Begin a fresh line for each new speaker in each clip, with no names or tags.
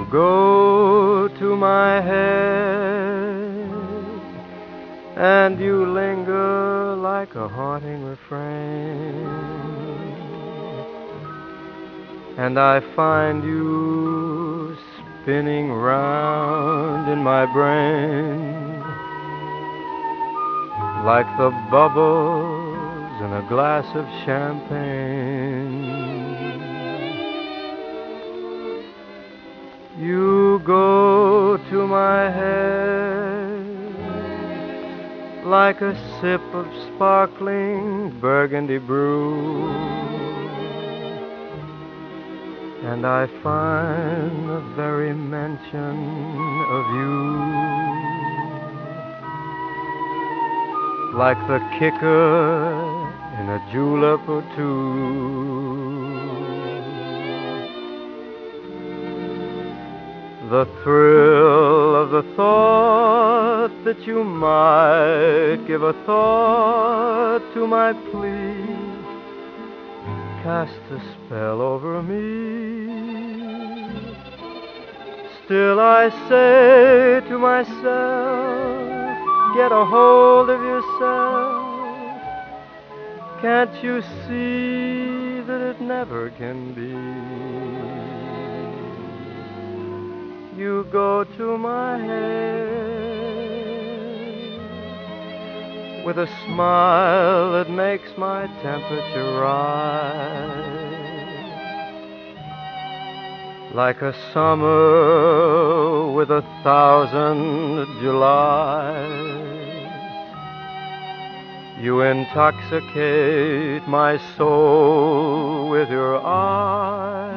go to my head, and you linger like a haunting refrain, and I find you spinning round in my brain like the bubbles in a glass of champagne. You go to my head like a sip of sparkling burgundy brew, and I find the very mention of you like the kicker in a julep or two. The thrill of the thought that you might give a thought to my plea cast a spell over me. Still I say to myself, get a hold of yourself. Can't you see that it never can be? You go to my head with a smile that makes my temperature rise, like a summer with 1,000 Julys. You intoxicate my soul with your eyes.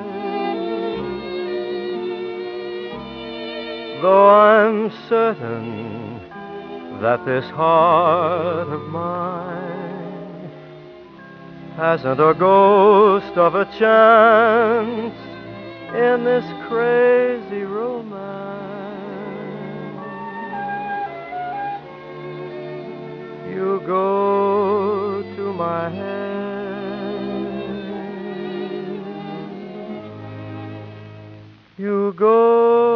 Though I'm certain that this heart of mine hasn't a ghost of a chance in this crazy romance, you go to my head, you go